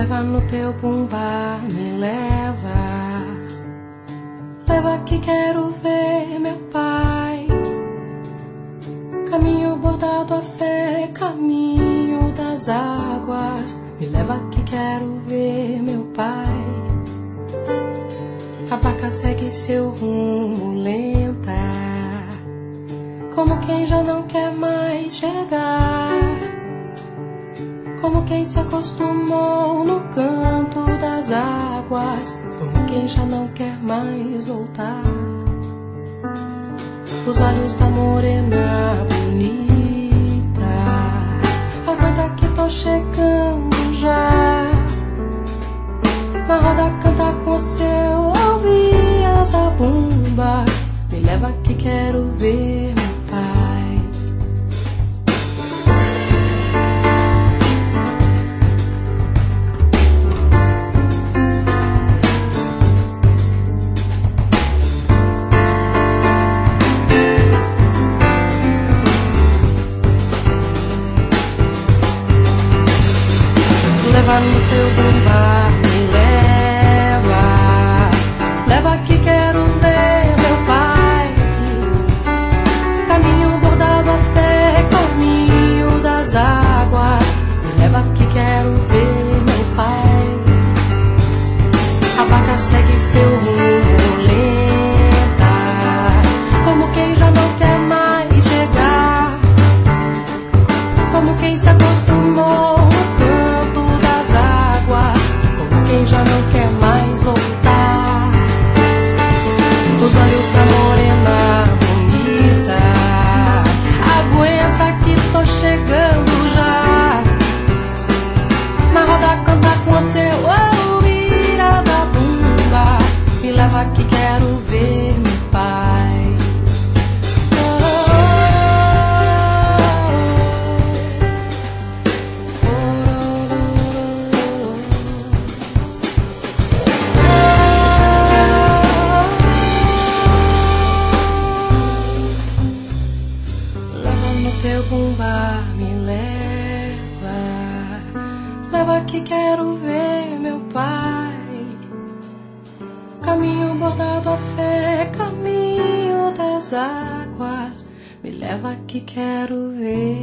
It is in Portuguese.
leva no teu bumbá, me leva. Leva que quero ver meu pai. Caminho bordado a fé, caminho das águas. Me leva que quero ver meu pai. A barca segue seu rumo lenta, como quem já não quer mais chegar, como quem se acostumou no canto das águas, como quem já não quer mais voltar. Os olhos da morena bonita, aguenta que tô chegando já. Na roda canta com seu ouvir a zabumba. Me leva que quero ver meu pai. Leva no seu bumbá, me leva. Leva que quero ver meu pai. Caminho bordado a fé, caminho das águas. Me leva que quero ver meu pai. A vaca segue seu rumo lenta, como quem já não quer mais chegar, como quem se acostumou no canto das águas, como quem já não quer mais voltar. Os olhos da morena bonita, aguenta que tô chegando já. Na roda canta com seu ouvir a zabumba. Me leva que quero ver meu pai. Teu bumbá me leva, leva que quero ver meu pai. Caminho bordado a fé, caminho das águas. Me leva que quero ver